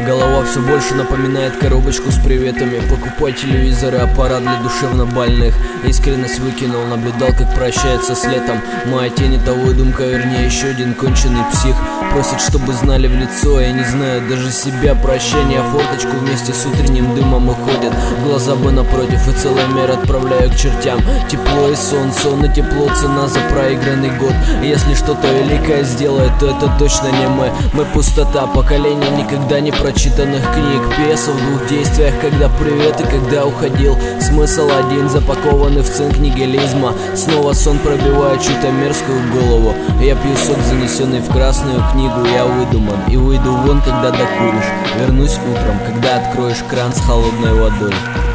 Голова все больше напоминает коробочку с приветами. Покупай телевизор и аппарат для душевно больных. Искренность выкинул, наблюдал, как прощается с летом. Моя тень — это выдумка, вернее еще один конченый псих. Просит, чтобы знали в лицо, я не знаю даже себя. Прощание, форточку вместе с утренним дымом уходят. Глаза бы напротив, и целый мир отправляю к чертям. Тепло и сон, сон и тепло, цена за проигранный год. Если что-то великое сделает, то это точно не мы. Мы пустота, поколение никогда не прочитанных книг. Пьеса в двух действиях, когда привет и когда уходил. Смысл один, запакованный в цинк нигилизма. Снова сон пробивает чью-то мерзкую голову. Я пью сок, занесенный в красную книгу. Я выдуман и выйду вон, когда докуришь. Вернусь утром, когда откроешь кран с холодной водой.